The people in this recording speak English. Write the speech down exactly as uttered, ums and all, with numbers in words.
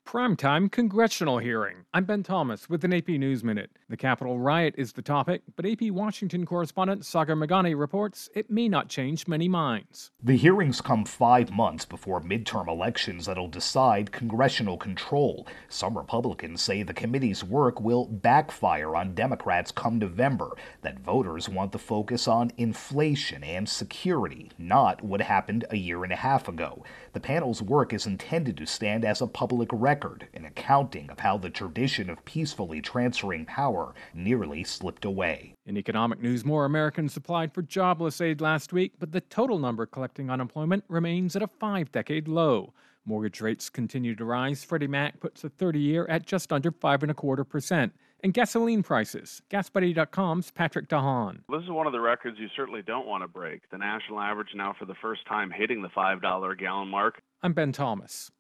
Primetime congressional hearing. I'm Ben Thomas with an A P News Minute. The Capitol riot is the topic, but A P Washington correspondent Sagar Meghani reports it may not change many minds. The hearings come five months before midterm elections that'll decide congressional control. Some Republicans say the committee's work will backfire on Democrats come November, that voters want the focus on inflation and security, not what happened a year and a half ago. The panel's work is intended to stand as a public record, an accounting of how the tradition of peacefully transferring power nearly slipped away. In economic news, more Americans applied for jobless aid last week, but the total number collecting unemployment remains at a five-decade low. Mortgage rates continue to rise. Freddie Mac puts a thirty-year at just under five and a quarter percent. And gasoline prices. gas buddy dot com's Patrick Dahan. This is one of the records you certainly don't want to break. The national average now for the first time hitting the five dollars a gallon mark. I'm Ben Thomas.